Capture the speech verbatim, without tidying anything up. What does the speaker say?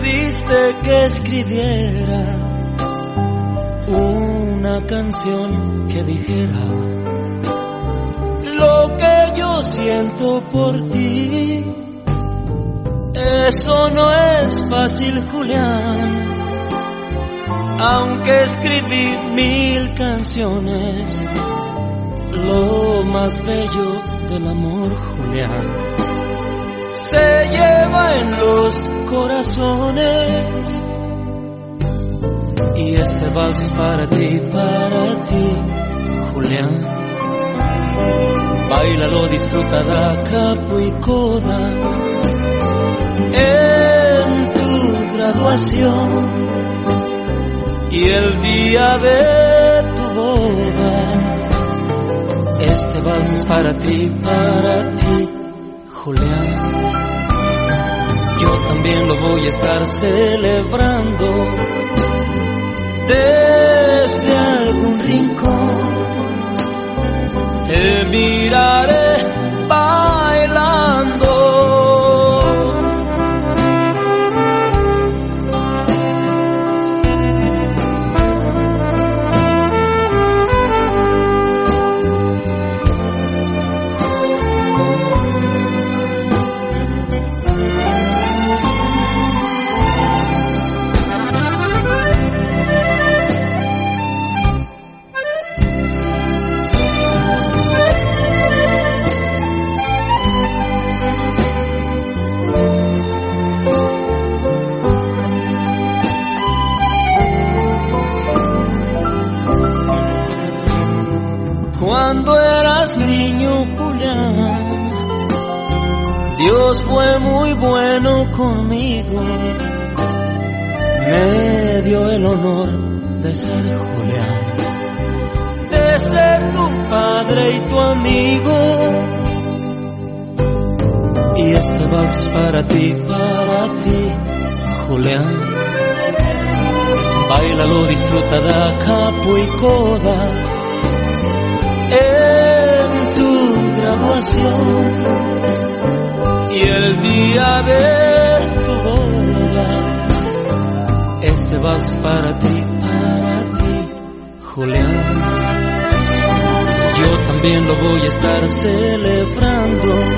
pediste que escribiera una canción que dijera lo que yo siento por ti. Eso no es fácil, Julián. Aunque escribí mil canciones, lo más bello del amor, Julián, se lleva en los corazones. Y este vals es para ti, para ti, Julián. Báilalo, disfruta da capo y coda en tu graduación y el día de tu boda. Este vals es para ti, para ti, Julián. Yo también lo voy a estar celebrando desde algún rincón. Te miraré bailando. Cuando eras niño, Julián, Dios fue muy bueno conmigo. Me dio el honor de ser Julián, de ser tu padre y tu amigo. Y este vals es para ti, para ti, Julián. Báilalo, disfruta da capo y coda en tu graduación y el día de tu boda. Este vals es para ti, para ti, Julián. Yo también lo voy a estar celebrando